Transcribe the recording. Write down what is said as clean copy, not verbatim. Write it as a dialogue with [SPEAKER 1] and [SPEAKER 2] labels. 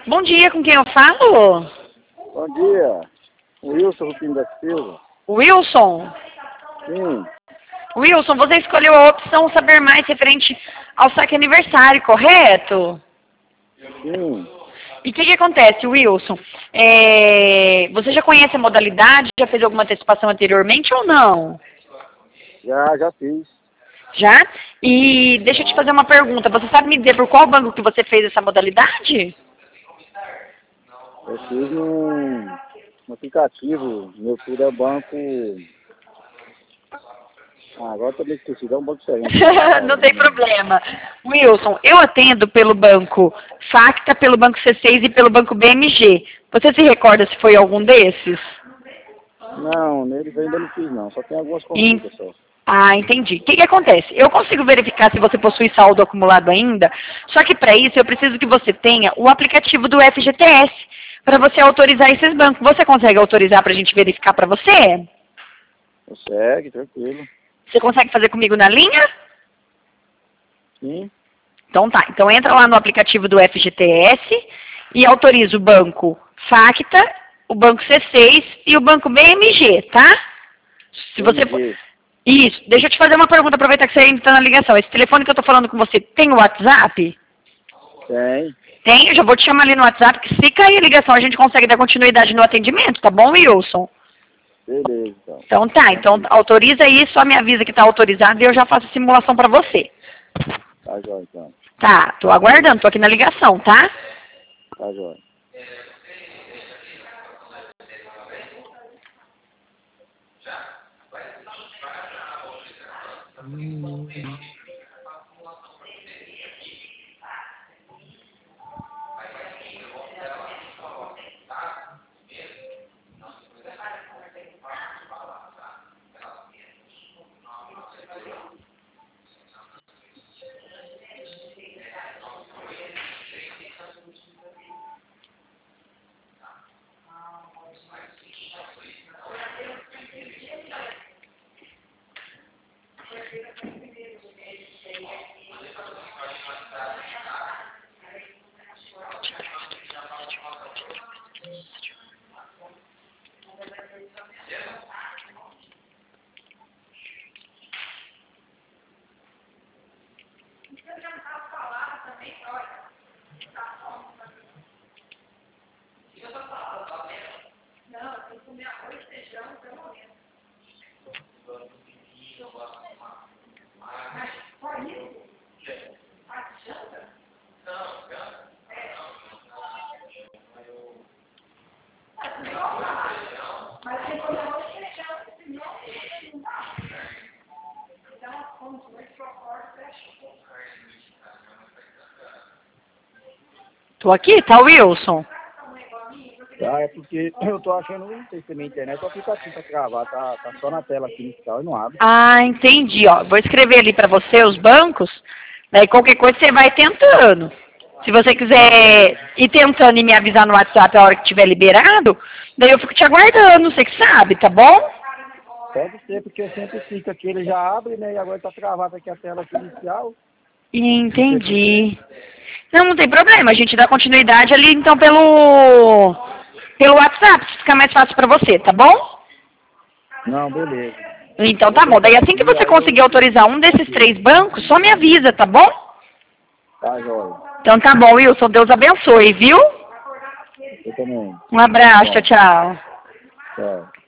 [SPEAKER 1] Bom dia, com quem eu falo?
[SPEAKER 2] Bom dia, Wilson Rufino da Silva.
[SPEAKER 1] Wilson?
[SPEAKER 2] Sim,
[SPEAKER 1] Wilson, você escolheu a opção saber mais referente ao saque aniversário, correto?
[SPEAKER 2] sim,
[SPEAKER 1] E o que acontece, Wilson? Você já conhece a modalidade? Já fez alguma antecipação anteriormente ou não?
[SPEAKER 2] já fiz.
[SPEAKER 1] Já? E deixa eu te fazer uma pergunta. Você sabe me dizer por qual banco que você fez essa modalidade?
[SPEAKER 2] Eu fiz no aplicativo, meu filho é banco. Agora eu tô meio esquecido, é um banco diferente.
[SPEAKER 1] Não tem problema. Wilson, eu atendo pelo banco Facta, pelo banco C6 e pelo banco BMG. Você se recorda se foi algum desses?
[SPEAKER 2] Não, neles eu ainda não fiz não, só tem algumas consultas só.
[SPEAKER 1] Ah, entendi. O que acontece? Eu consigo verificar se você possui saldo acumulado ainda, só que para isso eu preciso que você tenha o aplicativo do FGTS para você autorizar esses bancos. Você consegue autorizar para a gente verificar para você?
[SPEAKER 2] Consegue, tranquilo.
[SPEAKER 1] Você consegue fazer comigo na linha?
[SPEAKER 2] Sim,
[SPEAKER 1] Então tá. Então entra lá no aplicativo do FGTS e autoriza o banco Facta, o banco C6 e o banco BMG, tá? Se você for...
[SPEAKER 2] BMG.
[SPEAKER 1] Isso. Deixa eu te fazer uma pergunta, aproveitar que você ainda está na ligação. Esse telefone que eu estou falando com você tem o WhatsApp?
[SPEAKER 2] Tem,
[SPEAKER 1] Tem, eu já vou te chamar ali no WhatsApp, que se cair a ligação a gente consegue dar continuidade no atendimento, tá bom, Wilson?
[SPEAKER 2] beleza então.
[SPEAKER 1] Então tá, então autoriza aí, só me avisa que tá autorizado e eu já faço a simulação pra você.
[SPEAKER 2] Tá jóia então,
[SPEAKER 1] Tá, tô aguardando, tô aqui na ligação, tá?
[SPEAKER 2] tá jóia.
[SPEAKER 1] Tô aqui, tá, Wilson?
[SPEAKER 2] Tá, é porque eu tô achando, não sei se é minha internet, o aplicativo pra gravar, tá só na tela aqui inicial e não abre.
[SPEAKER 1] Ah, entendi, ó. Vou escrever ali pra você os bancos, daí qualquer coisa você vai tentando. Se você quiser ir tentando e me avisar no WhatsApp a hora que tiver liberado, daí eu fico te aguardando, você que sabe, tá bom?
[SPEAKER 2] Pode ser, porque eu sempre fico aqui, ele já abre, né? E agora tá travado aqui a tela aqui inicial.
[SPEAKER 1] Entendi. Não tem problema, a gente dá continuidade ali então pelo WhatsApp, se ficar mais fácil pra você, tá bom?
[SPEAKER 2] Não, beleza.
[SPEAKER 1] Então tá bom, daí assim que você conseguir autorizar um desses 3 bancos, só me avisa, tá bom?
[SPEAKER 2] Tá, jóia.
[SPEAKER 1] Então tá bom, Wilson, Deus abençoe, viu?
[SPEAKER 2] Eu também.
[SPEAKER 1] Um abraço, tchau, tchau.
[SPEAKER 2] Tchau.